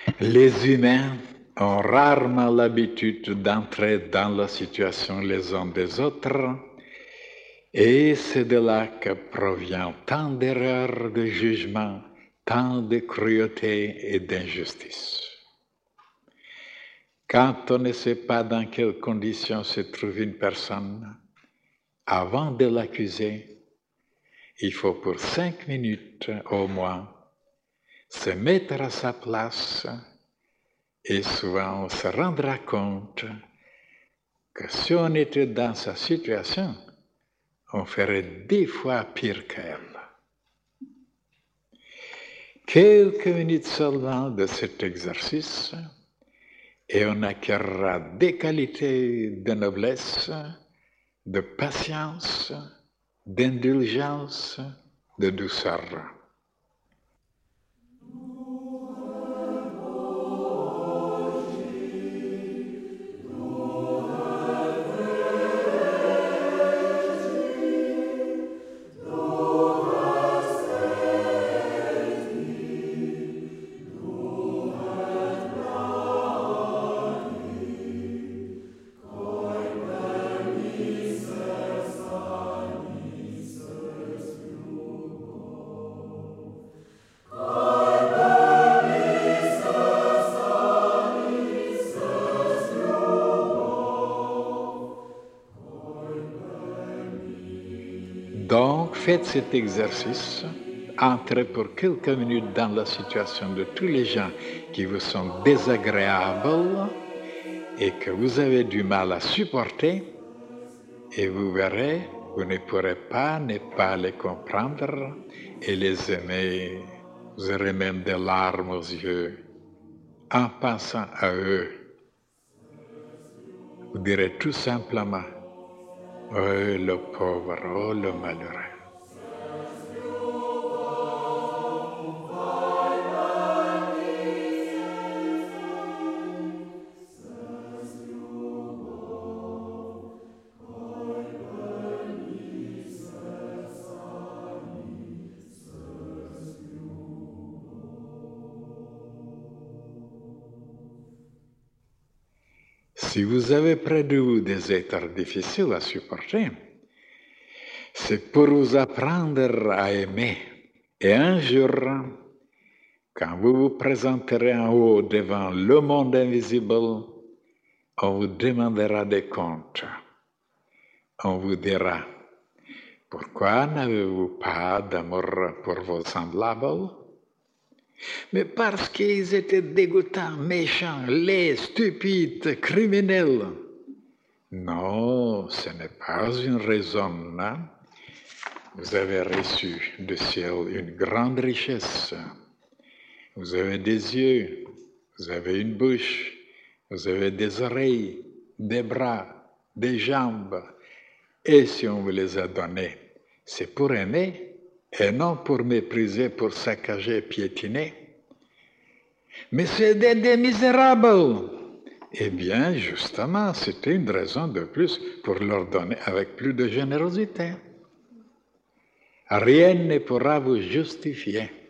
Les humains ont rarement l'habitude d'entrer dans la situation les uns des autres, et c'est de là que provient tant d'erreurs de jugement, tant de cruauté et d'injustice. Quand on ne sait pas dans quelles conditions se trouve une personne, avant de l'accuser, il faut pour 5 minutes au moins se mettre à sa place et souvent on se rendra compte que si on était dans sa situation, on ferait 10 fois pire qu'elle. Quelques minutes seulement de cet exercice et on acquérera des qualités de noblesse, de patience, d'indulgence, de douceur. Donc, faites cet exercice, entrez pour quelques minutes dans la situation de tous les gens qui vous sont désagréables et que vous avez du mal à supporter, et vous verrez, vous ne pourrez pas ne pas les comprendre et les aimer. Vous aurez même des larmes aux yeux en pensant à eux. Vous direz tout simplement, oh le pauvre, oh le malheureux. Si vous avez près de vous des êtres difficiles à supporter, c'est pour vous apprendre à aimer. Et un jour, quand vous vous présenterez en haut devant le monde invisible, on vous demandera des comptes. On vous dira, pourquoi n'avez-vous pas d'amour pour vos semblables? Mais parce qu'ils étaient dégoûtants, méchants, laids, stupides, criminels. Non, ce n'est pas une raison, non? Vous avez reçu du ciel une grande richesse. Vous avez des yeux, vous avez une bouche, vous avez des oreilles, des bras, des jambes. Et si on vous les a donnés, c'est pour aimer et non pour mépriser, pour saccager, piétiner. Mais c'est des misérables. Eh bien, justement, c'était une raison de plus pour leur donner avec plus de générosité. Rien ne pourra vous justifier.